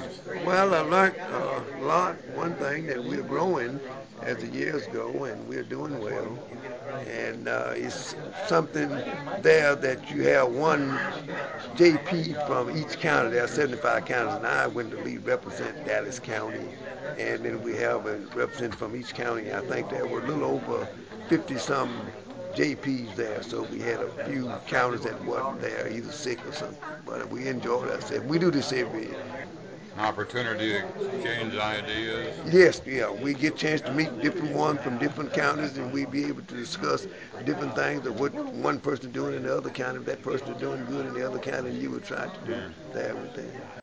Well, I learned a lot. One thing that we're growing as the years go, and we're doing well. And it's something there that you have one JP from each county. There are 75 counties, and I went to lead represent Dallas County, and then we have a representative from each county. I think there were a little over 50 some JPs there, so we had a few counties that wasn't there, either sick or something. But we enjoyed ourselves. We do this every year. An opportunity to exchange ideas. Yes, yeah, we get a chance to meet different ones from different counties, and we be able to discuss different things of what one person doing in the other county. If that person is doing good in the other county, you would try to do Yeah. that with them.